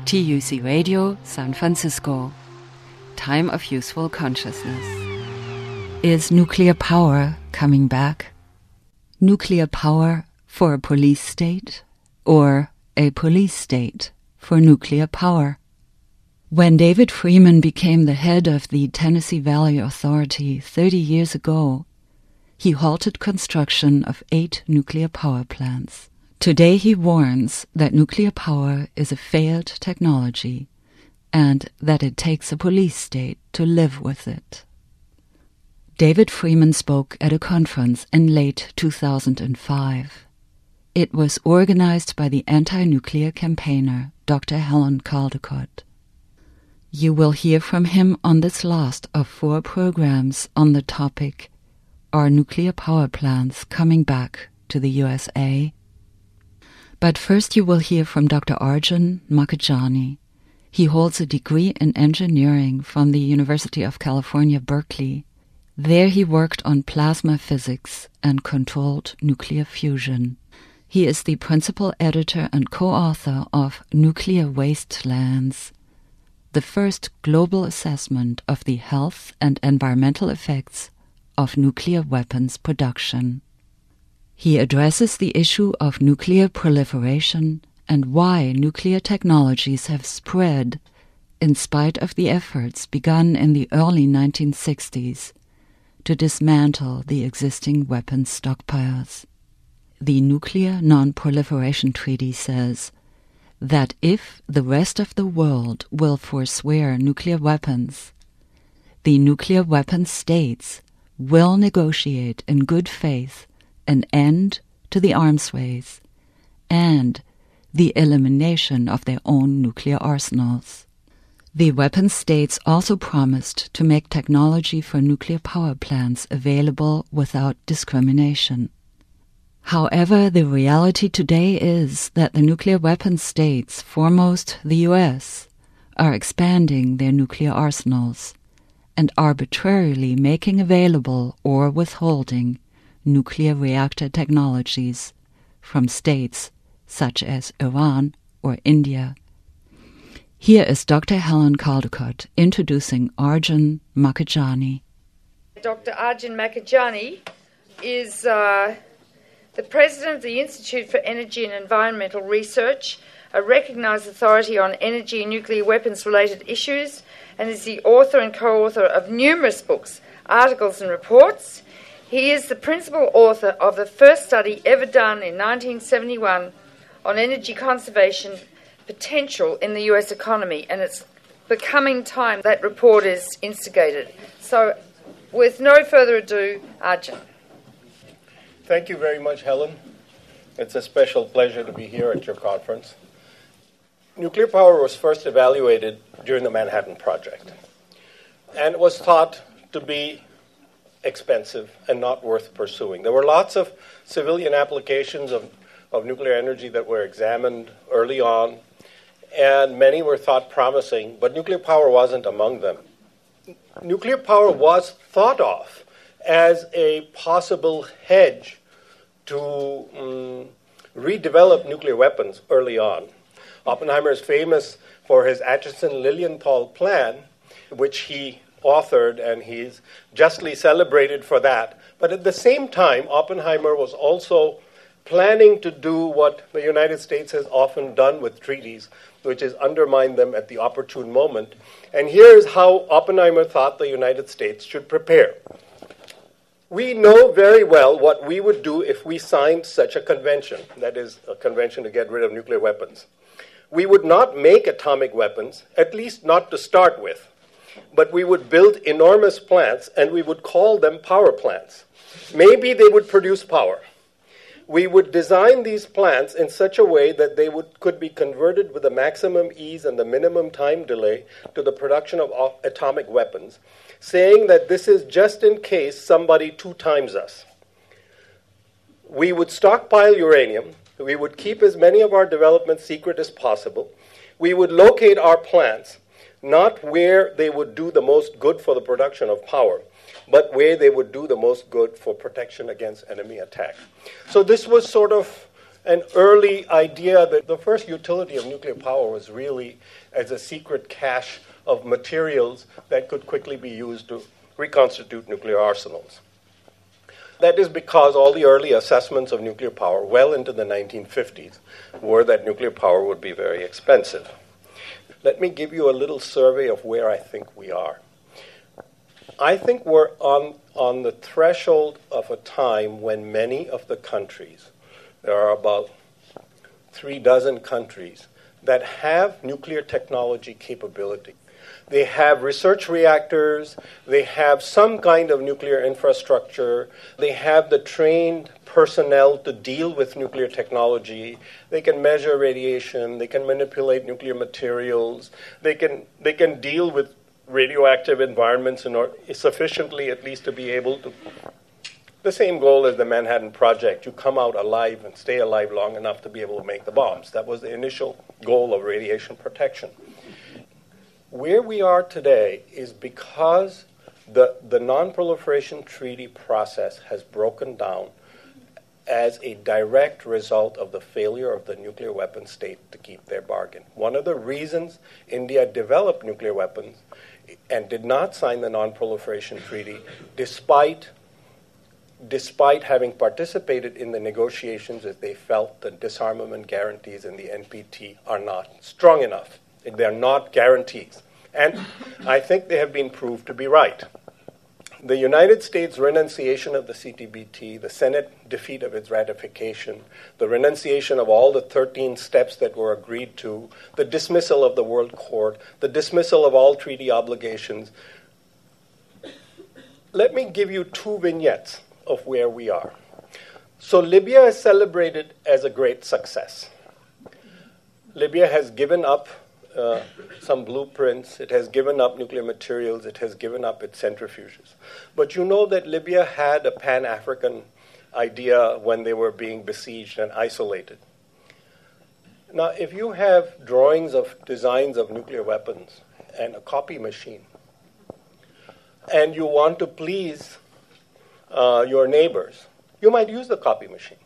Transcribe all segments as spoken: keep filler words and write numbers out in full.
T U C Radio, San Francisco. Time of Useful Consciousness. Is nuclear power coming back? Nuclear power for a police state, or a police state for nuclear power? When David Freeman became the head of the Tennessee Valley Authority thirty years ago, he halted construction of eight nuclear power plants. Today he warns that nuclear power is a failed technology and that it takes a police state to live with it. David Freeman spoke at a conference in late two thousand five. It was organized by the anti-nuclear campaigner Doctor Helen Caldicott. You will hear from him on this last of four programs on the topic, Are Nuclear Power Plants Coming Back to the U S A? But first you will hear from Doctor Arjun Makhijani. He holds a degree in engineering from the University of California, Berkeley. There he worked on plasma physics and controlled nuclear fusion. He is the principal editor and co-author of Nuclear Wastelands, the first global assessment of the health and environmental effects of nuclear weapons production. He addresses the issue of nuclear proliferation and why nuclear technologies have spread in spite of the efforts begun in the early nineteen sixties to dismantle the existing weapons stockpiles. The Nuclear Non-Proliferation Treaty says that if the rest of the world will forswear nuclear weapons, the nuclear weapons states will negotiate in good faith an end to the arms race and the elimination of their own nuclear arsenals. The weapon states also promised to make technology for nuclear power plants available without discrimination. However, the reality today is that the nuclear weapon states, foremost the U S, are expanding their nuclear arsenals and arbitrarily making available or withholding nuclear reactor technologies from states such as Iran or India. Here is Doctor Helen Caldicott introducing Arjun Makhijani. Doctor Arjun Makhijani is uh, the president of the Institute for Energy and Environmental Research, a recognized authority on energy and nuclear weapons-related issues, and is the author and co-author of numerous books, articles and reports. He is the principal author of the first study ever done in nineteen seventy-one on energy conservation potential in the U S economy, and it's becoming time that report is instigated. So, with no further ado, Arjun. Thank you very much, Helen. It's a special pleasure to be here at your conference. Nuclear power was first evaluated during the Manhattan Project, and it was thought to be expensive and not worth pursuing. There were lots of civilian applications of, of nuclear energy that were examined early on, and many were thought promising, but nuclear power wasn't among them. Nuclear power was thought of as a possible hedge to um, redevelop nuclear weapons early on. Oppenheimer is famous for his Acheson-Lilienthal plan, which he authored, and he's justly celebrated for that. But at the same time, Oppenheimer was also planning to do what the United States has often done with treaties, which is undermine them at the opportune moment. And here's how Oppenheimer thought the United States should prepare. We know very well what we would do if we signed such a convention, that is, a convention to get rid of nuclear weapons. We would not make atomic weapons, at least not to start with, but we would build enormous plants and we would call them power plants. Maybe they would produce power. We would design these plants in such a way that they would, could be converted with the maximum ease and the minimum time delay to the production of atomic weapons, saying that this is just in case somebody two times us. We would stockpile uranium. We would keep as many of our developments secret as possible. We would locate our plants not where they would do the most good for the production of power, but where they would do the most good for protection against enemy attack. So this was sort of an early idea that the first utility of nuclear power was really as a secret cache of materials that could quickly be used to reconstitute nuclear arsenals. That is because all the early assessments of nuclear power, well into the nineteen fifties, were that nuclear power would be very expensive. Let me give you a little survey of where I think we are. I think we're on, on the threshold of a time when many of the countries, there are about three dozen countries, that have nuclear technology capability. They have research reactors, they have some kind of nuclear infrastructure, they have the trained personnel to deal with nuclear technology, they can measure radiation, they can manipulate nuclear materials, they can they can deal with radioactive environments in order, sufficiently at least to be able to, the same goal as the Manhattan Project, you come out alive and stay alive long enough to be able to make the bombs. That was the initial goal of radiation protection. Where we are today is because the, the Non-Proliferation Treaty process has broken down as a direct result of the failure of the nuclear weapon state to keep their bargain. One of the reasons India developed nuclear weapons and did not sign the Non-Proliferation Treaty, despite, despite having participated in the negotiations, is they felt the disarmament guarantees in the N P T are not strong enough. They're not guarantees. And I think they have been proved to be right. The United States renunciation of the C T B T, the Senate defeat of its ratification, the renunciation of all the thirteen steps that were agreed to, the dismissal of the World Court, the dismissal of all treaty obligations. Let me give you two vignettes of where we are. So Libya is celebrated as a great success. Libya has given up Uh, some blueprints, it has given up nuclear materials, it has given up its centrifuges. But you know that Libya had a Pan-African idea when they were being besieged and isolated. Now, if you have drawings of designs of nuclear weapons and a copy machine, and you want to please uh, your neighbors, you might use the copy machine.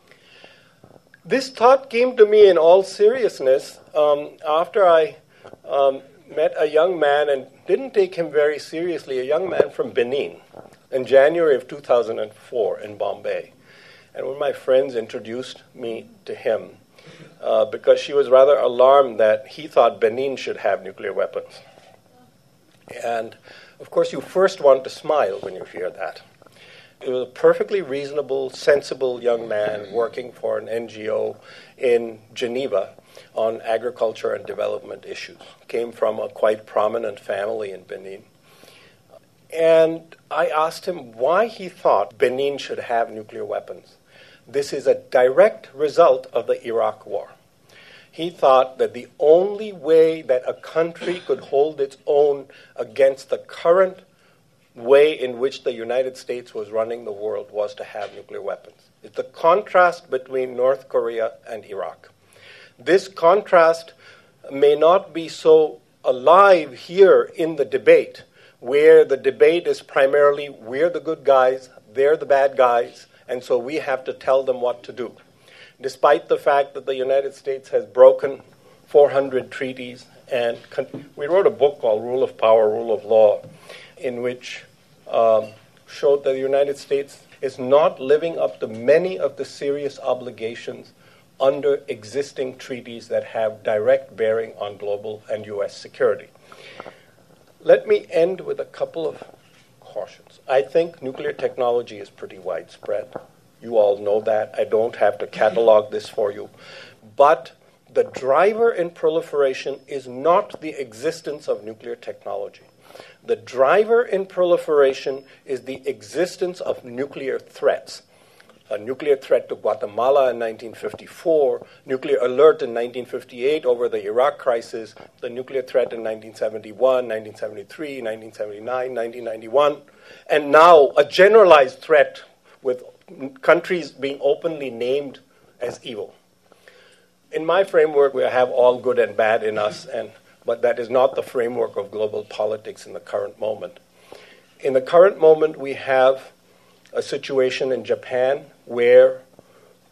This thought came to me in all seriousness um, after I um, met a young man and didn't take him very seriously, a young man from Benin in January of two thousand four in Bombay. And one of my friends introduced me to him uh, because she was rather alarmed that he thought Benin should have nuclear weapons. And, of course, you first want to smile when you hear that. He was a perfectly reasonable, sensible young man working for an N G O in Geneva on agriculture and development issues. Came from a quite prominent family in Benin. And I asked him why he thought Benin should have nuclear weapons. This is a direct result of the Iraq War. He thought that the only way that a country could hold its own against the current way in which the United States was running the world was to have nuclear weapons. It's the contrast between North Korea and Iraq. This contrast may not be so alive here in the debate, where the debate is primarily we're the good guys, they're the bad guys, and so we have to tell them what to do. Despite the fact that the United States has broken four hundred treaties, and con- we wrote a book called Rule of Power, Rule of Law, in which um, showed that the United States is not living up to many of the serious obligations under existing treaties that have direct bearing on global and U S security. Let me end with a couple of cautions. I think nuclear technology is pretty widespread. You all know that. I don't have to catalog this for you. But the driver in proliferation is not the existence of nuclear technology. The driver in proliferation is the existence of nuclear threats. A nuclear threat to Guatemala in nineteen fifty-four, nuclear alert in nineteen fifty-eight over the Iraq crisis, the nuclear threat in nineteen seventy-one, nineteen seventy-three, nineteen seventy-nine, nineteen ninety-one, and now a generalized threat with countries being openly named as evil. In my framework, we have all good and bad in us, and but that is not the framework of global politics in the current moment. In the current moment, we have a situation in Japan where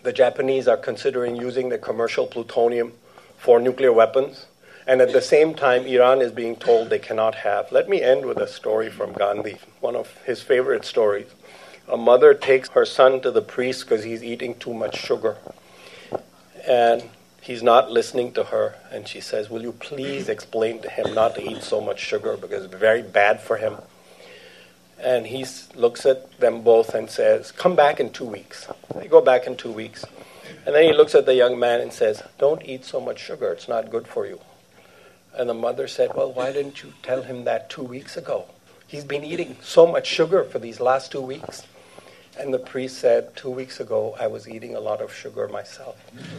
the Japanese are considering using the commercial plutonium for nuclear weapons. And at the same time, Iran is being told they cannot have. Let me end with a story from Gandhi, one of his favorite stories. A mother takes her son to the priest because he's eating too much sugar. And he's not listening to her. And she says, will you please explain to him not to eat so much sugar because it's very bad for him? And he looks at them both and says, come back in two weeks. They go back in two weeks. And then he looks at the young man and says, don't eat so much sugar. It's not good for you. And the mother said, well, why didn't you tell him that two weeks ago? He's been eating so much sugar for these last two weeks. And the priest said, two weeks ago, I was eating a lot of sugar myself.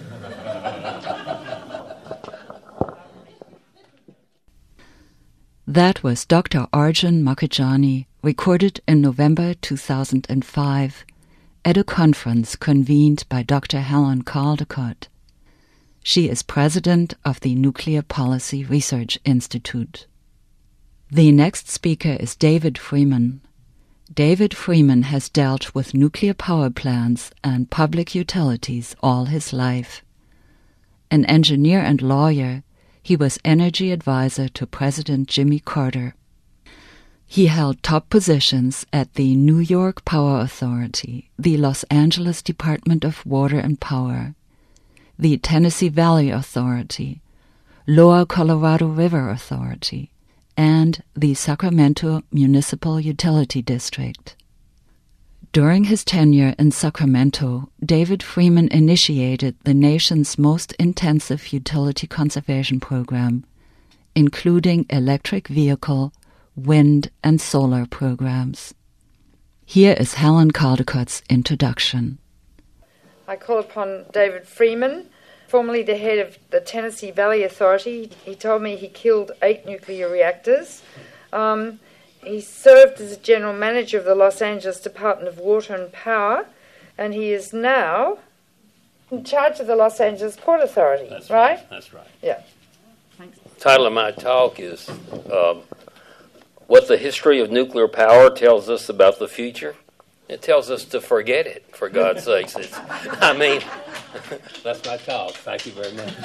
That was Doctor Arjun Makhijani, recorded in November two thousand five at a conference convened by Doctor Helen Caldicott. She is president of the Nuclear Policy Research Institute. The next speaker is David Freeman. David Freeman has dealt with nuclear power plants and public utilities all his life. An engineer and lawyer, he was energy advisor to President Jimmy Carter. He held top positions at the New York Power Authority, the Los Angeles Department of Water and Power, the Tennessee Valley Authority, Lower Colorado River Authority, and the Sacramento Municipal Utility District. During his tenure in Sacramento, David Freeman initiated the nation's most intensive utility conservation program, including electric vehicle, wind, and solar programs. Here is Helen Caldicott's introduction. I call upon David Freeman, formerly the head of the Tennessee Valley Authority. He told me he killed eight nuclear reactors. Um, he served as general manager of the Los Angeles Department of Water and Power, and he is now in charge of the Los Angeles Port Authority. That's right? right. That's right. Yeah. Thanks. The title of my talk is um, What the History of Nuclear Power Tells Us About the Future. It tells us to forget it, for God's sakes. It's, I mean, that's my talk. Thank you very much.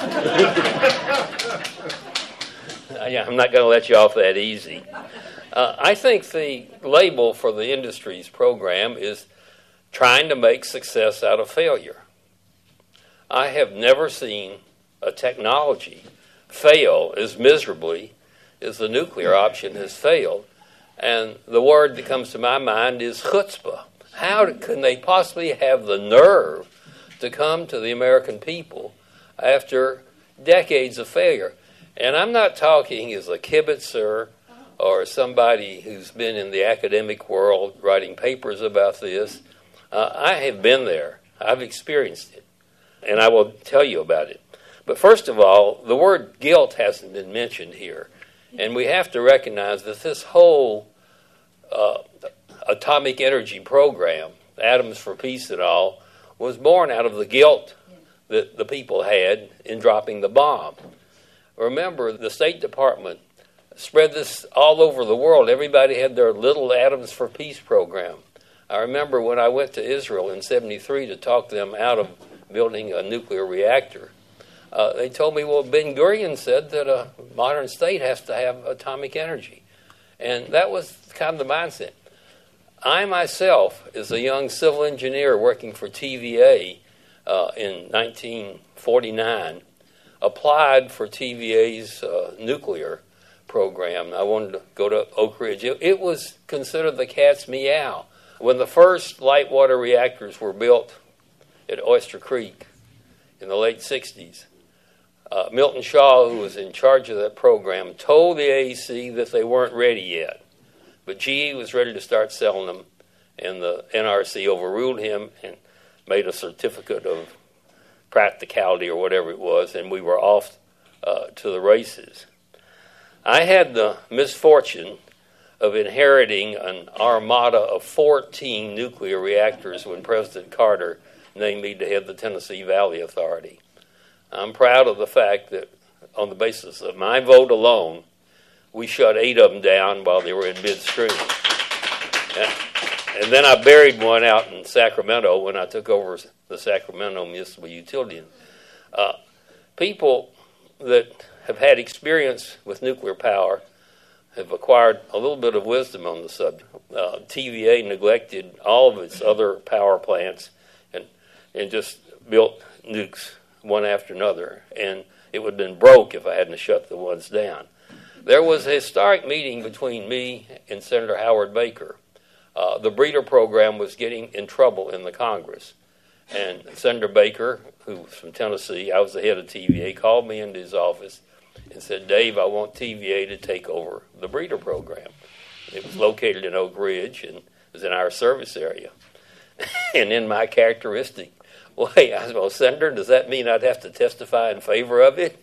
uh, yeah, I'm not going to let you off that easy. Uh, I think the label for the industry's program is trying to make success out of failure. I have never seen a technology fail as miserably as the nuclear option has failed. And the word that comes to my mind is chutzpah. How can they possibly have the nerve to come to the American people after decades of failure? And I'm not talking as a kibitzer or somebody who's been in the academic world writing papers about this. Uh, I have been there. I've experienced it. And I will tell you about it. But first of all, the word guilt hasn't been mentioned here. And we have to recognize that this whole uh, atomic energy program, Atoms for Peace and all, was born out of the guilt that the people had in dropping the bomb. Remember, the State Department spread this all over the world. Everybody had their little Atoms for Peace program. I remember when I went to Israel in seventy-three to talk them out of building a nuclear reactor. Uh, they told me, well, Ben Gurion said that a modern state has to have atomic energy. And that was kind of the mindset. I myself, as a young civil engineer working for T V A uh, in nineteen forty-nine, applied for T V A's uh, nuclear program. I wanted to go to Oak Ridge. It, it was considered the cat's meow. When the first light water reactors were built at Oyster Creek in the late sixties, uh, Milton Shaw, who was in charge of that program, told the A E C that they weren't ready yet. But G E was ready to start selling them, and the N R C overruled him and made a certificate of practicality or whatever it was, and we were off uh, to the races. I had the misfortune of inheriting an armada of fourteen nuclear reactors when President Carter named me to head the Tennessee Valley Authority. I'm proud of the fact that on the basis of my vote alone, we shut eight of them down while they were in midstream. And, and then I buried one out in Sacramento when I took over the Sacramento Municipal Utility. Uh, people that have had experience with nuclear power have acquired a little bit of wisdom on the subject. Uh, T V A neglected all of its other power plants and and just built nukes one after another, and it would have been broke if I hadn't shut the ones down. There was a historic meeting between me and Senator Howard Baker. Uh, the breeder program was getting in trouble in the Congress, and Senator Baker, who was from Tennessee, I was the head of T V A, called me into his office and said, "Dave, I want T V A to take over the breeder program." It was located in Oak Ridge and was in our service area. And in my characteristic way, I said, "Well, Senator, does that mean I'd have to testify in favor of it?"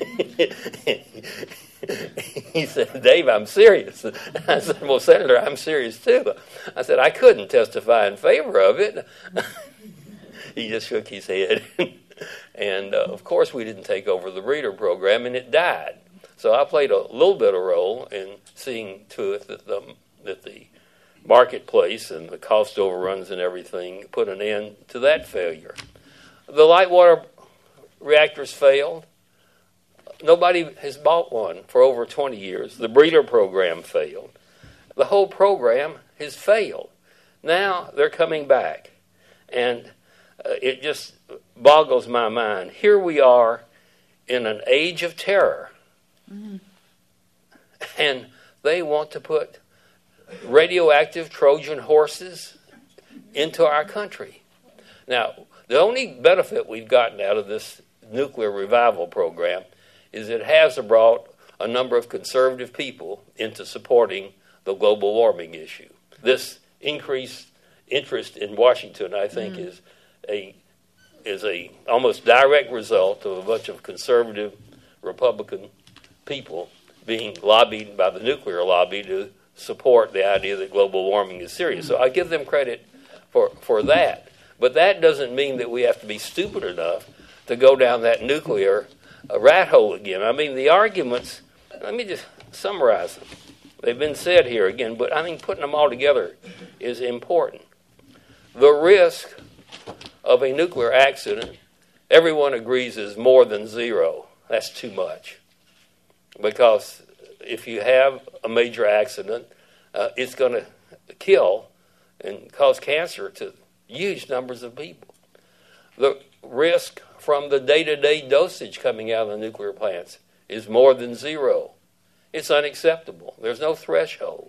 He said, "Dave, I'm serious." I said, "Well, Senator, I'm serious too." I said, "I couldn't testify in favor of it." He just shook his head. And, uh, of course, we didn't take over the breeder program, and it died. So I played a little bit of role in seeing to it that the, that the marketplace and the cost overruns and everything put an end to that failure. The light water reactors failed. Nobody has bought one for over twenty years. The breeder program failed. The whole program has failed. Now they're coming back. And uh, it just boggles my mind. Here we are in an age of terror. Mm-hmm. And they want to put radioactive Trojan horses into our country. Now, the only benefit we've gotten out of this nuclear revival program is it has brought a number of conservative people into supporting the global warming issue. This increased interest in Washington, I think, mm. is a is a almost direct result of a bunch of conservative Republican people being lobbied by the nuclear lobby to support the idea that global warming is serious. So I give them credit for, for that. But that doesn't mean that we have to be stupid enough to go down that nuclear uh, rat hole again. I mean, the arguments, let me just summarize them. They've been said here again, but I think putting them all together is important. The risk of a nuclear accident, everyone agrees, is more than zero. That's too much. Because if you have a major accident, uh, it's going to kill and cause cancer to huge numbers of people. The risk from the day-to-day dosage coming out of the nuclear plants is more than zero. It's unacceptable. There's no threshold.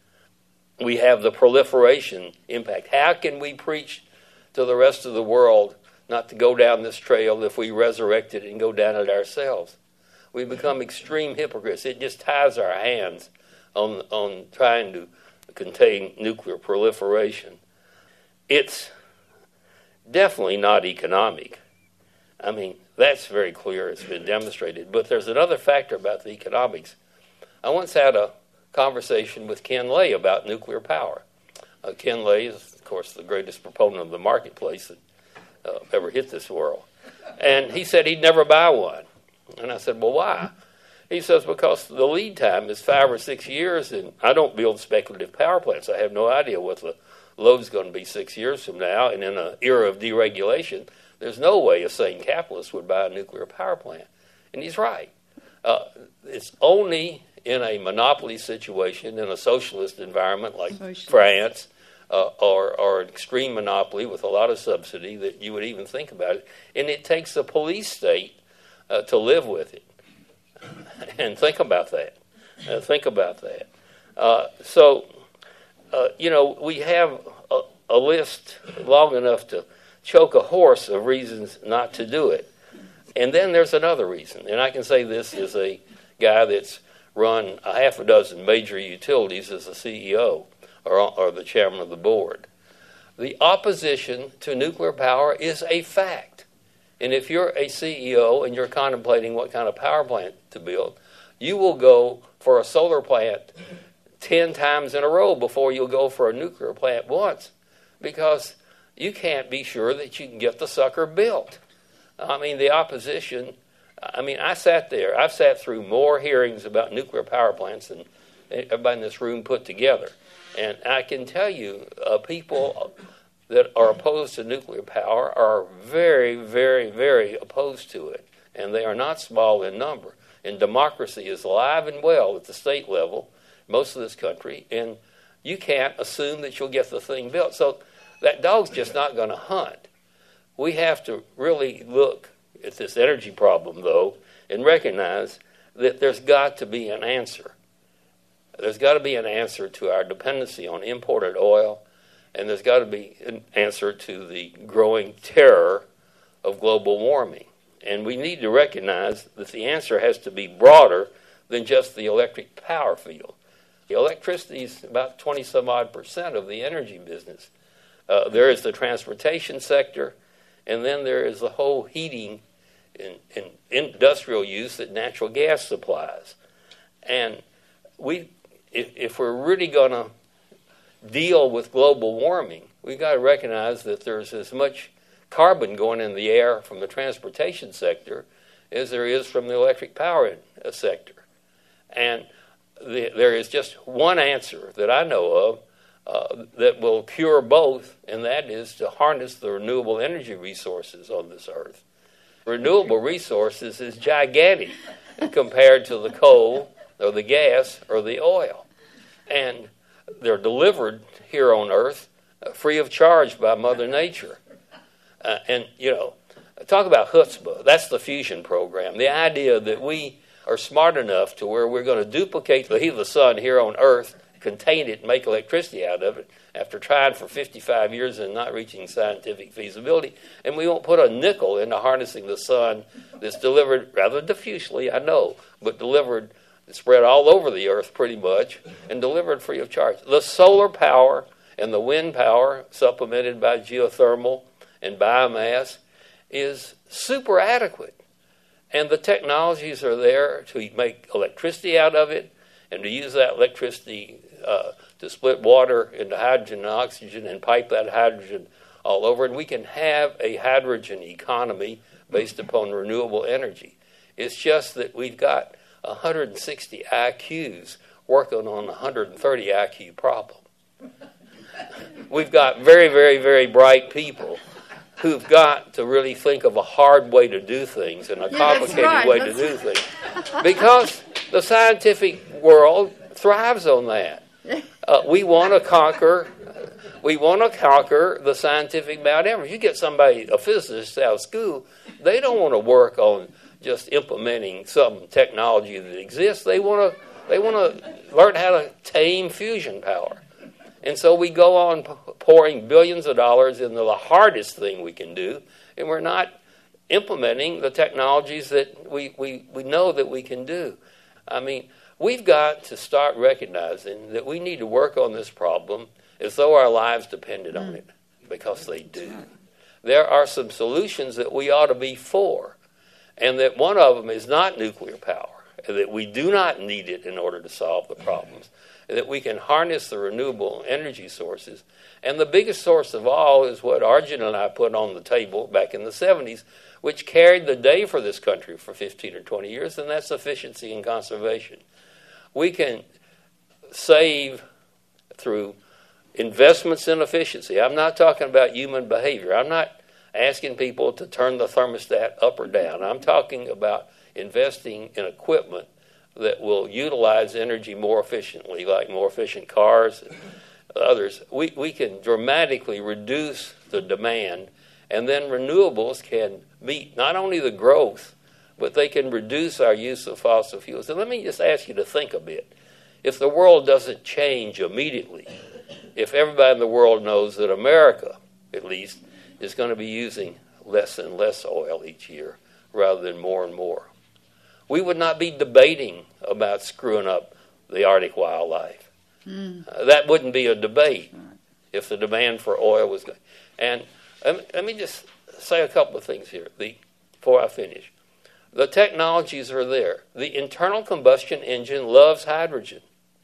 We have the proliferation impact. How can we preach to the rest of the world not to go down this trail if we resurrect it and go down it ourselves? We become extreme hypocrites. It just ties our hands on on trying to contain nuclear proliferation. It's definitely not economic. I mean, that's very clear. It's been demonstrated. But there's another factor about the economics. I once had a conversation with Ken Lay about nuclear power. Uh, Ken Lay is, of course, the greatest proponent of the marketplace that uh, ever hit this world. And he said he'd never buy one. And I said, well, why? He says, because the lead time is five or six years, and I don't build speculative power plants. I have no idea what the load's going to be six years from now. And in an era of deregulation, there's no way a sane capitalist would buy a nuclear power plant. And he's right. Uh, it's only in a monopoly situation, in a socialist environment like socialist. France, uh, or, or an extreme monopoly with a lot of subsidy, that you would even think about it. And it takes a police state uh, to live with it. And think about that. Uh, think about that. Uh, so, uh, you know, we have a, a list long enough to choke a horse of reasons not to do it. And then there's another reason. And I can say this as a guy that's run a half a dozen major utilities as a C E O or, or the chairman of the board. The opposition to nuclear power is a fact. And if you're a C E O and you're contemplating what kind of power plant to build, you will go for a solar plant ten times in a row before you'll go for a nuclear plant once, because you can't be sure that you can get the sucker built. I mean, the opposition, I mean, I sat there. I've sat through more hearings about nuclear power plants than everybody in this room put together. And I can tell you, uh, people that are opposed to nuclear power are very, very, very opposed to it. And they are not small in number. And democracy is alive and well at the state level, most of this country, and you can't assume that you'll get the thing built. So that dog's just not going to hunt. We have to really look at this energy problem, though, and recognize that there's got to be an answer. There's got to be an answer to our dependency on imported oil, and there's got to be an answer to the growing terror of global warming. And we need to recognize that the answer has to be broader than just the electric power field. The electricity is about twenty some odd percent of the energy business. Uh, there is the transportation sector, and then there is the whole heating and, and industrial use that natural gas supplies. And we, if, if we're really going to deal with global warming, we've got to recognize that there's as much carbon going in the air from the transportation sector as there is from the electric power sector. And the, there is just one answer that I know of uh, that will cure both, and that is to harness the renewable energy resources on this earth. Renewable resources is gigantic compared to the coal or the gas or the oil. And they're delivered here on earth uh, free of charge by Mother Nature. Uh, and, you know, talk about chutzpah. That's the fusion program. The idea that we are smart enough to where we're going to duplicate the heat of the sun here on Earth, contain it, and make electricity out of it after trying for fifty-five years and not reaching scientific feasibility. And we won't put a nickel into harnessing the sun that's delivered rather diffusely, I know, but delivered, spread all over the Earth pretty much, and delivered free of charge. The solar power and the wind power, supplemented by geothermal and biomass, is super adequate. And the technologies are there to make electricity out of it and to use that electricity uh, to split water into hydrogen and oxygen and pipe that hydrogen all over. And we can have a hydrogen economy based upon renewable energy. It's just that we've got one hundred sixty I Qs working on a one hundred thirty I Q problem. We've got very, very, very bright people who've got to really think of a hard way to do things and a complicated yeah, right. way that's... to do things. Because the scientific world thrives on that. Uh, we want to conquer we want to conquer the scientific Mount Everest. You get somebody, a physicist out of school, they don't want to work on just implementing some technology that exists. They want to they want to learn how to tame fusion power. And so we go on pouring billions of dollars into the hardest thing we can do, and we're not implementing the technologies that we, we, we know that we can do. I mean, we've got to start recognizing that we need to work on this problem as though our lives depended on it, because they do. There are some solutions that we ought to be for, and that one of them is not nuclear power, and that we do not need it in order to solve the problems, and that we can harness the renewable energy sources. And the biggest source of all is what Arjun and I put on the table back in the seventies, which carried the day for this country for fifteen or twenty years, and that's efficiency and conservation. We can save through investments in efficiency. I'm not talking about human behavior. I'm not asking people to turn the thermostat up or down. I'm talking about investing in equipment that will utilize energy more efficiently, like more efficient cars and others. We, we can dramatically reduce the demand, and then renewables can meet not only the growth, but they can reduce our use of fossil fuels. And let me just ask you to think a bit. If the world doesn't change immediately, if everybody in the world knows that America, at least, is going to be using less and less oil each year rather than more and more, we would not be debating about screwing up the Arctic wildlife. Mm. Uh, that wouldn't be a debate if the demand for oil was going. And let me, let me just say a couple of things here the, before I finish. The technologies are there. The internal combustion engine loves hydrogen.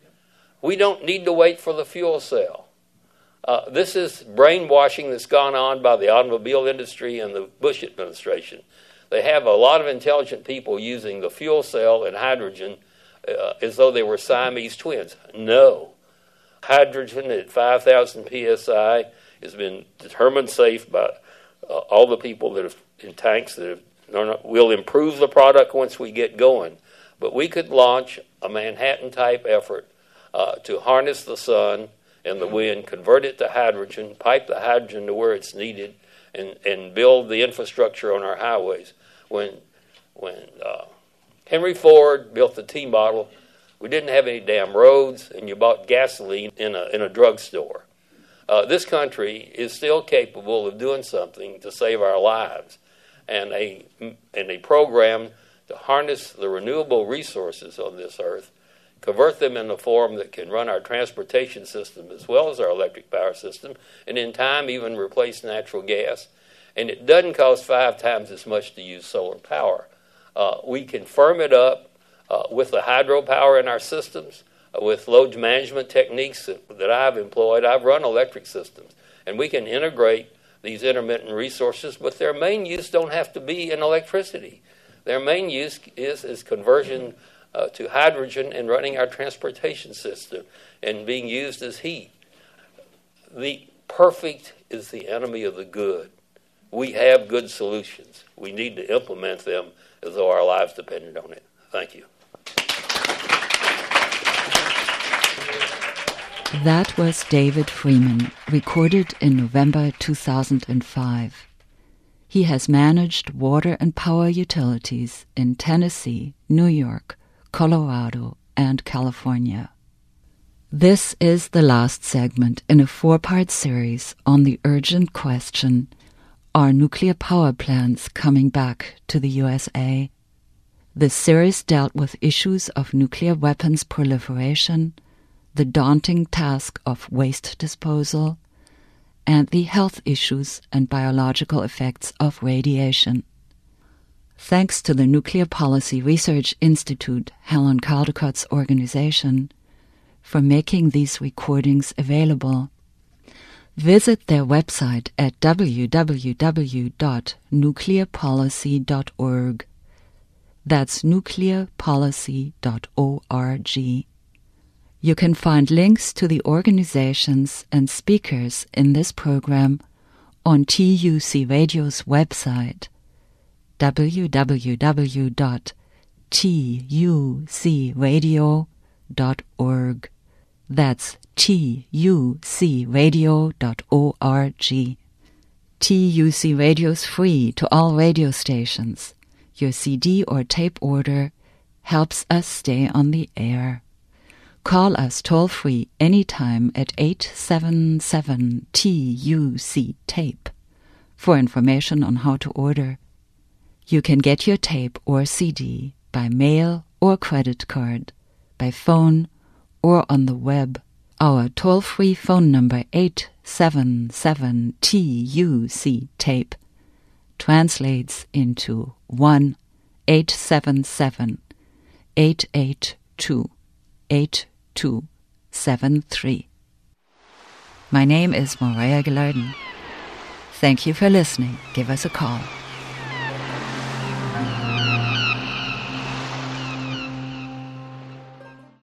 We don't need to wait for the fuel cell. Uh, this is brainwashing that's gone on by the automobile industry and the Bush administration. They have a lot of intelligent people using the fuel cell and hydrogen uh, as though they were Siamese twins. No. Hydrogen at five thousand P S I has been determined safe by uh, all the people that have in tanks that have, will improve the product once we get going. But we could launch a Manhattan-type effort uh, to harness the sun and the wind, convert it to hydrogen, pipe the hydrogen to where it's needed, and, and build the infrastructure on our highways. When when uh, Henry Ford built the T-model, we didn't have any damn roads, and you bought gasoline in a in a drugstore. Uh, this country is still capable of doing something to save our lives, and a and a program to harness the renewable resources on this earth, convert them in a form that can run our transportation system as well as our electric power system, and in time even replace natural gas. And it doesn't cost five times as much to use solar power. Uh, we can firm it up uh, with the hydropower in our systems, uh, with load management techniques that, that I've employed. I've run electric systems, and we can integrate these intermittent resources, but their main use don't have to be in electricity. Their main use is, is conversion uh, to hydrogen and running our transportation system and being used as heat. The perfect is the enemy of the good. We have good solutions. We need to implement them as though our lives depended on it. Thank you. That was David Freeman, recorded in November two thousand five. He has managed water and power utilities in Tennessee, New York, Colorado, and California. This is the last segment in a four-part series on the urgent question, are nuclear power plants coming back to the U S A? This series dealt with issues of nuclear weapons proliferation, the daunting task of waste disposal, and the health issues and biological effects of radiation. Thanks to the Nuclear Policy Research Institute, Helen Caldicott's organization, for making these recordings available. Visit their website at w w w dot nuclear policy dot org. That's nuclear policy dot org. You can find links to the organizations and speakers in this program on T U C Radio's website, w w w dot t u c radio dot org. That's t u c radio dot org. T U C Radio's free to all radio stations. Your C D or tape order helps us stay on the air. Call us toll-free anytime at eight seven seven T U C tape for information on how to order. You can get your tape or C D by mail or credit card, by phone or on the web. Our toll-free phone number eight seven seven T U C tape translates into one eight seven seven eight eight two eight two seven three. My name is Maria Gilardin. Thank you for listening. Give us a call.